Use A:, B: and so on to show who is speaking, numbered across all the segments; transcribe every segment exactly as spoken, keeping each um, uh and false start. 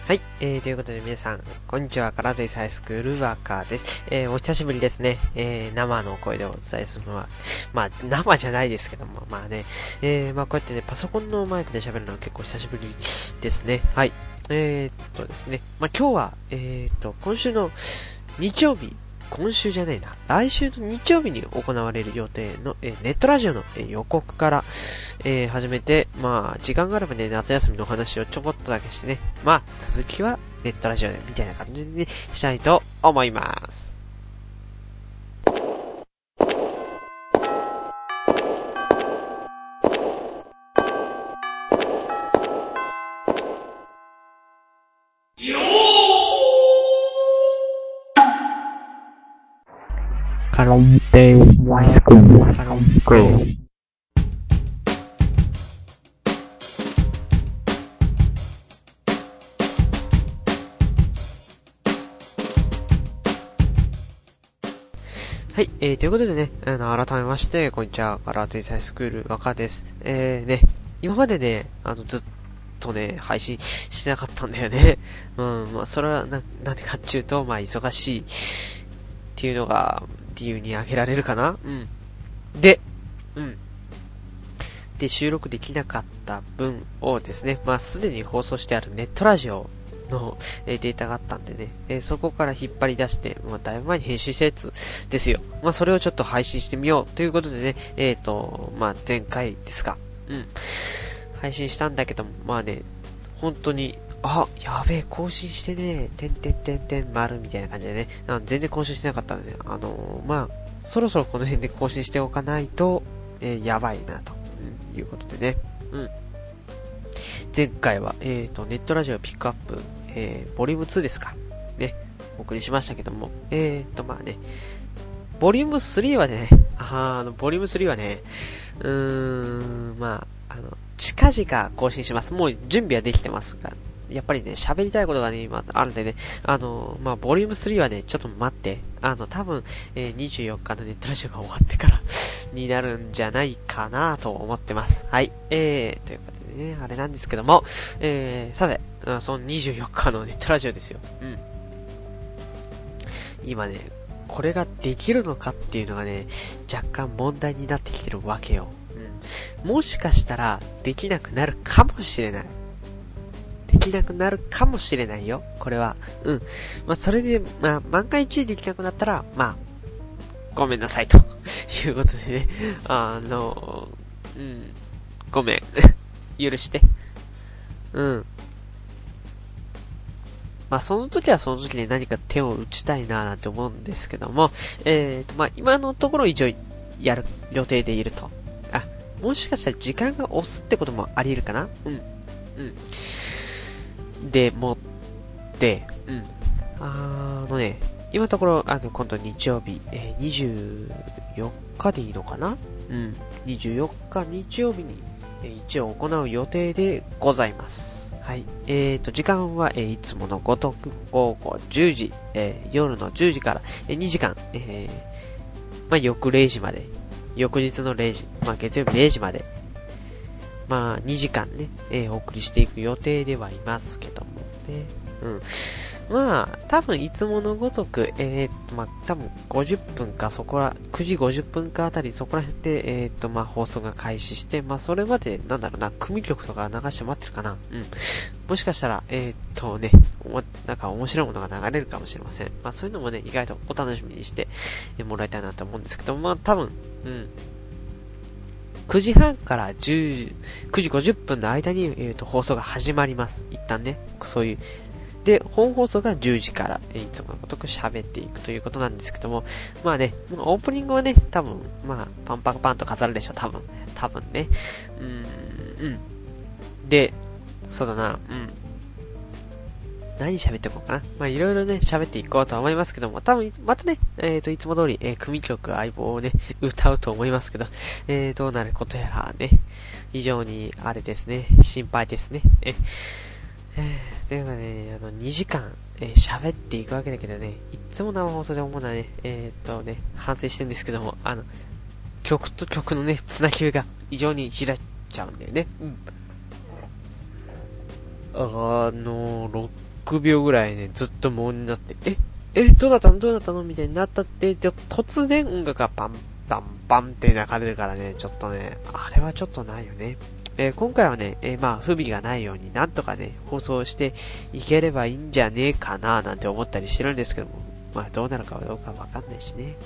A: はい、えー、ということで皆さん、こんにちは。カラーズイスハイスクールワーカーです。えー、お久しぶりですね。えー、生の声でお伝えするのは、まあ、生じゃないですけども、まあね、えー、まあこうやってね、パソコンのマイクで喋るのは結構久しぶりですね。はい。えー、っとですね、まあ今日は、えー、っと、今週の日曜日、今週じゃないな。来週の日曜日に行われる予定の、えー、ネットラジオの、えー、予告から、えー、始めて、まあ、時間があればね、夏休みのお話をちょこっとだけしてね、まあ、続きはネットラジオみたいな感じでね、したいと思います。
B: カラオケハイスクール。カラオケ。
A: はい、えー、ということでね、あの、改めまして、こんにちは、カラーテイサイスクール若です。えーね、今までね、あの、ずっとね、配信してなかったんだよね。うん、まあ、それはな、なんでかっていうと、まあ、忙しいっていうのが、理由に挙げられるかな。うん。で、うん。で、収録できなかった分をですね、まあ、すでに放送してあるネットラジオの、えー、データがあったんでね、えー、そこから引っ張り出して、まあ、だいぶ前に編集したやつですよ。まあ、それをちょっと配信してみようということでね、えっと、まあ、前回ですか。うん。配信したんだけども、まあね、本当に、あ、やべえ、更新してね、てんてんてんてん丸みたいな感じでね、あ全然更新してなかったんで、ね、あのー、まあ、そろそろこの辺で更新しておかないと、えー、やばいなと、うん、いうことでね、うん。前回は、えっと、ネットラジオピックアップ、えー、ボリュームツーですか。ね、お送りしましたけども、えっと、まあね、ボリュームスリーはね、あの、ボリュームスリーはね、うーん、まあ、あの、近々更新します。もう準備はできてますが、やっぱりね、喋りたいことがね、今あるんでね、あの、まあ、ボリュームスリーはね、ちょっと待って、あの、多分、えー、にじゅうよっかのネットラジオが終わってからになるんじゃないかなと思ってます。はい。えー、ということでね、あれなんですけども、えー、さて、そのにじゅうよっかのネットラジオですよ。うん。今ね、これができるのかっていうのがね、若干問題になってきてるわけよ。うん。もしかしたら、できなくなるかもしれない。できなくなるかもしれないよ。これは。うん。まあ、それで、まあ、万が一できなくなったら、まあ、ごめんなさいということでね。あの、うん。ごめん。許して。うん。まあその時はその時で何か手を打ちたいななんて思うんですけども、えーと、まあ今のところ一応やる予定でいると。あ、もしかしたら時間が押すってこともあり得るかな。うん。うん。で、もって、うん。あのね、今のところ、あの、今度日曜日、えー、にじゅうよっかでいいのかな。うん。にじゅうよっか日曜日に、えー、一応行う予定でございます。はい。えーと、時間は、えー、いつものごとく午後じゅうじ、えー、夜のじゅうじから、えー、にじかん、えー、まあ、翌れいじまで、翌日のれいじ、まあ、月曜日れいじまで、まあ、にじかんね、えー、お送りしていく予定ではいますけどもね。うん。まあ、多分いつものごとく、えーと、まあ、多分ごじゅっぷんかそこら、くじごじゅっぷんかあたりそこら辺で、えーと、まあ、放送が開始して、まあ、それまで、なんだろうな、組曲とか流して待ってるかな。うん。もしかしたら、えーとね、なんか面白いものが流れるかもしれません。まあ、そういうのもね、意外とお楽しみにしてもらいたいなと思うんですけど、まあ、多分、うん。くじはんからじゅう、くじごじゅっぷんの間に、えーと、放送が始まります。一旦ね、そういう、で、本放送がじゅうじから、えー、いつものごとく喋っていくということなんですけども、まあね、オープニングはね、多分、まあ、パンパンパンと飾るでしょ、多分。多分ね。うーん、うん。で、そうだな、うん。何喋っていこうかな。まあ、いろいろね、喋っていこうとは思いますけども、多分、またね、えっ、ー、と、いつも通り、えー、組曲相棒をね、歌うと思いますけど、えー、どうなることやらね、非常に、あれですね、心配ですね。ええー、というかね、あの、にじかん、えー、喋っていくわけだけどね、いつも生放送で思うのはね、えー、っとね、反省してるんですけども、あの、曲と曲のね、つなぎが異常に開いちゃうんだよね。うん。あの、ろくびょうぐらいね、ずっと無音になって、え、え、どうなったのどうなったのみたいになったって、で、突然音楽がパンパンパンって流れるからね、ちょっとね、あれはちょっとないよね。えー、今回はね、えー、まあ、不備がないようになんとかね、放送していければいいんじゃねえかな、なんて思ったりしてるんですけども、まあ、どうなるかどうかわかんないしね。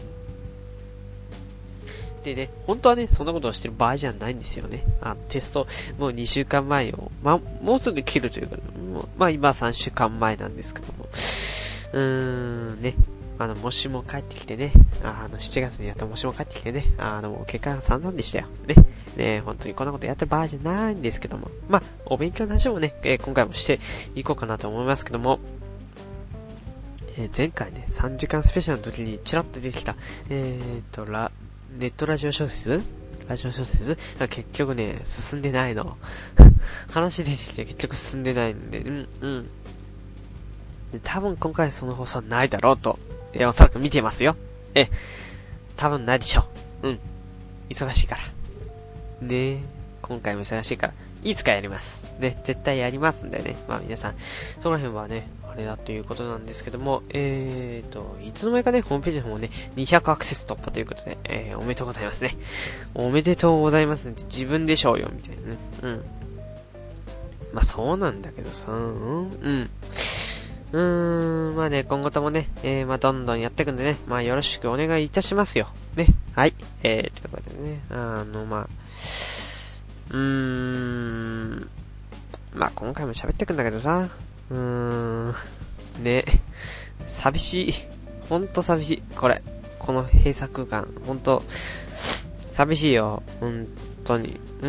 A: でね、本当はね、そんなことをしてる場合じゃないんですよね。あの、テスト、もうにしゅうかんまえを、まあ、もうすぐ切るというか、もうまあ、今さんしゅうかんまえなんですけども、うーん、ね、あの、もしも帰ってきてね、あの、しちがつにやったもしも帰ってきてね、あの、結果が散々でしたよ。ね。ね、本当にこんなことやってる場合じゃないんですけども、まあ、お勉強の話もね、えー、今回もしていこうかなと思いますけども、えー、前回ね、さんじかんスペシャルの時にちらっと出てきた、えーと、ラ、ネットラジオ小説ラジオ小説が結局ね、進んでないの。話出てきて結局進んでないんで、うん、うん。で多分今回その放送はないだろうと、えー、おそらく見てますよ。え、多分ないでしょう。うん。忙しいから。ねえ、今回も忙しいから、いつかやります。ね、絶対やりますんでね。まあ皆さん、その辺はね、あれだということなんですけども、えーと、いつの間にかね、ホームページの方もね、にひゃくアクセス突破ということで、えー、おめでとうございますね。おめでとうございますねって自分でしょうよ、みたいなね。うん。まあそうなんだけどさ、うん、うん。うーん、まあね、今後ともね、えー、まあどんどんやっていくんでね、まあよろしくお願いいたしますよ。ね。はい。えー、ということでね、あの、まあ、うーん、まあ今回も喋ってくんだけどさ、うーん、ね、寂しい。ほんと寂しい。これ。この閉鎖空間。ほんと、寂しいよ。ほんとに。うん。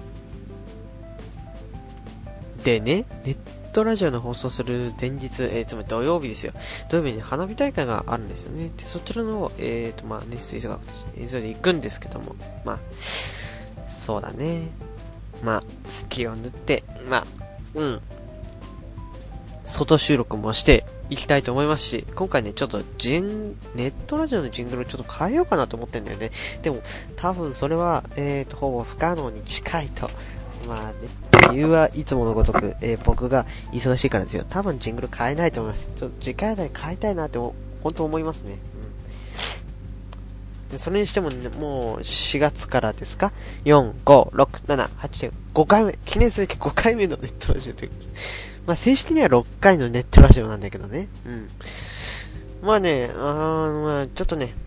A: でね、ネットラジオの放送する前日、えー、つまり土曜日ですよ。土曜日に花火大会があるんですよね。で、そちらの、えーと、まあね、吹奏楽として映像で行くんですけども、まあ、そうだね。まあ、隙を縫って、まあ、うん。外収録もしていきたいと思いますし、今回ね、ちょっとジン、ネットラジオのジングルをちょっと変えようかなと思ってんだよね。でも、多分それは、えーと、ほぼ不可能に近いと。まあね、理由はいつものごとく、えー、僕が忙しいからですよ。多分ジングル変えないと思います。ちょっと次回あたり変えたいなって、本当思いますね。うん。でそれにしてもね、もうしがつからですか ?よん、ご、ろく、なな、はち、ごかいめ、記念すべきごかいめのネットラジオということで。まあ正式にはろっかいのネットラジオなんだけどね。うん。まあね、あーまあちょっとね、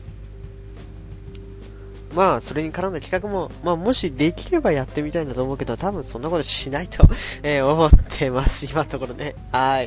A: まあそれに絡んだ企画も、まあもしできればやってみたいんだと思うけど、多分そんなことしないと、えー、思ってます。今のところね。はい。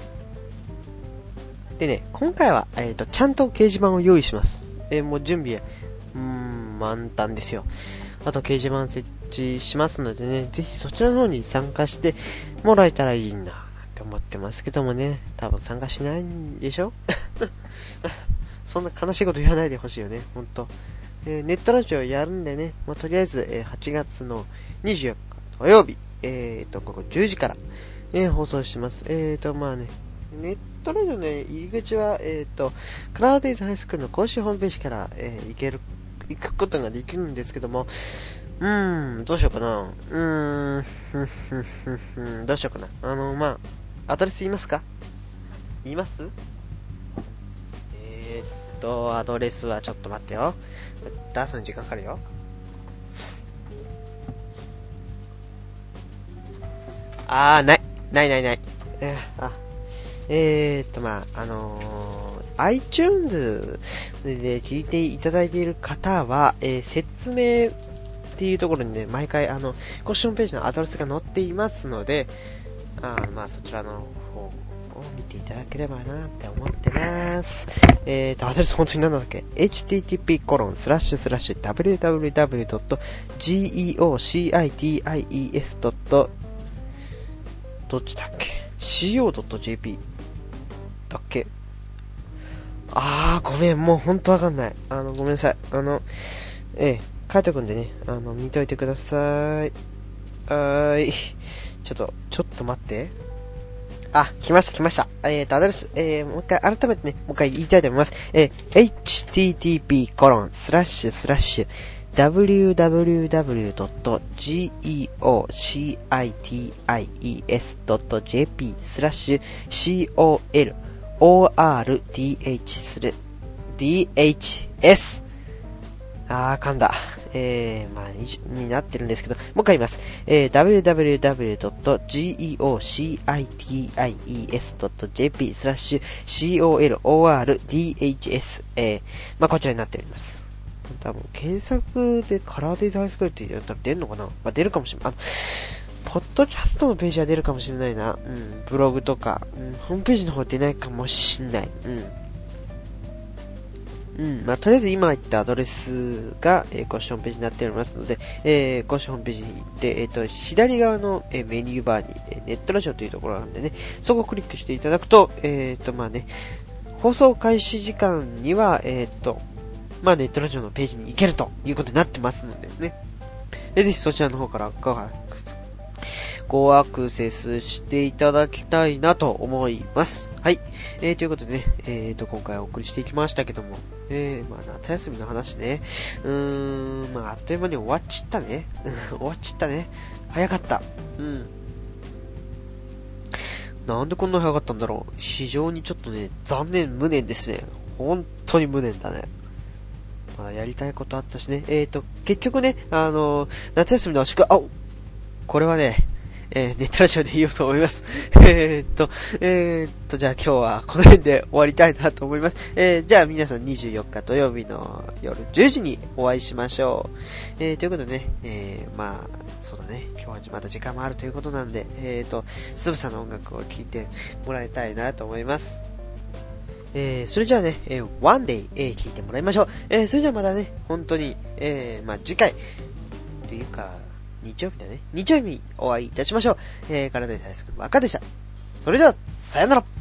A: でね、今回は、えっと、ちゃんと掲示板を用意します。えー、もう準備、うーん、満タンですよ。あと掲示板設置しますのでね、ぜひそちらの方に参加してもらえたらいいなって思ってますけどもね、多分参加しないんでしょそんな悲しいこと言わないでほしいよね、ほんと。えー、ネットラジオやるんでね、まあ、とりあえず、えー、はちがつのにじゅうよっか土曜日、えーと、午後じゅうじから、えー、放送します。えーと、まあね、ネットラジオの、ね、入り口は、えーと、クラウドデイズハイスクールの公式ホームページから、えー、行ける、行くことができるんですけども、うーん、どうしようかな。うーん、ふんふんふんふん、どうしようかな。あの、まあ、アドレス言いますか？言います？えーっと、アドレスはちょっと待ってよ。出すの時間かかるよ。あー、ない。ないないない。えー、あ、えーっと、まあ、あのー、iTunes で聞いていただいている方は、えー、説明っていうところにね、毎回、あの、公式ホームページのアドレスが載っていますので、あまあ、そちらの方を見ていただければなって思ってます。えーと、アドレス本当に何なんだっけ エイチティーティーピーコロンスラッシュスラッシュダブリューダブリューダブリュードットジーイーオーシーアイティーアイイーエスドット どっちだっけ シーオードットジェーピー だっけあー、ごめん、もう本当わかんない。あの、ごめんなさい。あの、ええ、書いておくんでね、あの、見といてください。はーい。ちょっと、ちょっと待って。あ、来ました来ました。えーと、アドレス、えー、もう一回、改めてね、もう一回言いたいと思います。えー、エイチティーティーピーコロンスラッシュスラッシュダブリューダブリューダブリュードットジーオーシーアイティーアイイーエスドットジェーピー スラッシュ シーオーエルオーアールディーエイチエス あー噛んだ。えー、まあに、になってるんですけど、もう一回言います。えー、ダブリューダブリューダブリュードットジーオーシーアイティーアイイーエスドットジェーピー スラッシュ シーオーエルオーアールディーエイチエス、えー、まあこちらになっております。多分検索でカラーデザインスクールってやったら出るのかな、まあ、出るかもしれない。あの、ポッドキャストのページは出るかもしれないな。うん、ブログとか、うん、ホームページの方出ないかもしれない。うん。うん、まあ、とりあえず今言ったアドレスが、えー、公式ホームページになっておりますので、えー、公式ホームページに行って、えっ、ー、と、左側の、えー、メニューバーに、えー、ネットラジオというところがあるんでね、そこをクリックしていただくと、えっ、ー、と、まあね、放送開始時間には、えっ、ー、と、まあ、ネットラジオのページに行けるということになってますのでね、ぜひそちらの方からごアクセス、ごアクセスしていただきたいなと思います。はい。えー、ということでね、えーと、今回お送りしていきましたけども、えー、まあ、夏休みの話ね、うーん、まあ、あっという間に終わっちったね。終わっちったね。早かった。うん。なんでこんな早かったんだろう。非常にちょっとね、残念、無念ですね。本当に無念だね。まあ、やりたいことあったしね。えーと、結局ね、あのー、夏休みの宿題、あ、これはね、えー、ネットラジオで言おうと思います。えーっと、えーっと、じゃあ今日はこの辺で終わりたいなと思います。えー、じゃあ皆さんにじゅうよっか土曜日の夜じゅうじにお会いしましょう。えー、ということでね、えー、まあ、そうだね、今日はまた時間もあるということなんで、えーっと、すぶさんの音楽を聴いてもらいたいなと思います。えー、それじゃあね、えー、One Day、えー、聴いてもらいましょう。えー、それじゃあまたね、本当に、えー、まあ次回、というか、日曜日だね。日曜日にお会いいたしましょう。えー、体で大好き若でした。それでは、さよなら。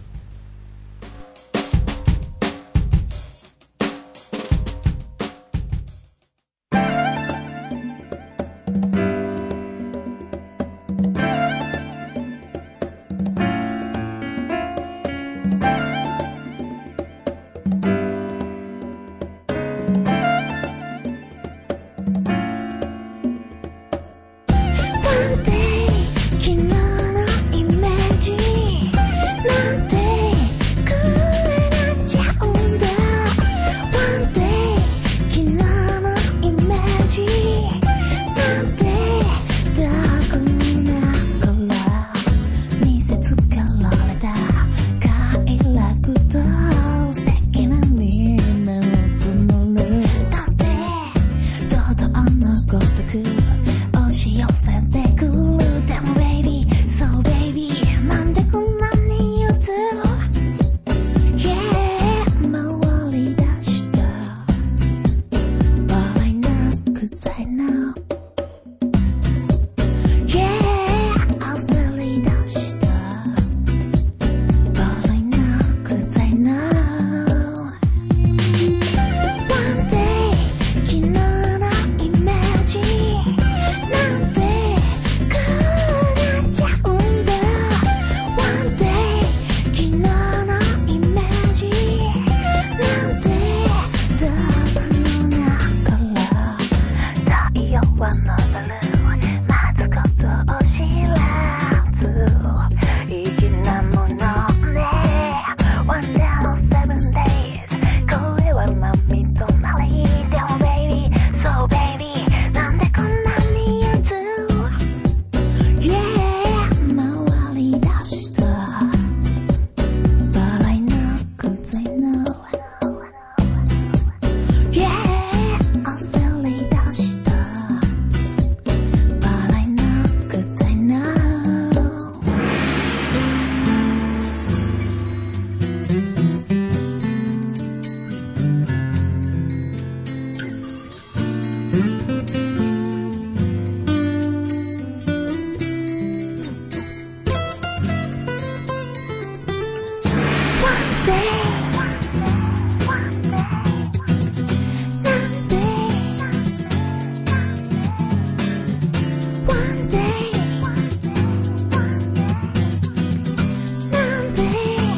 C: One day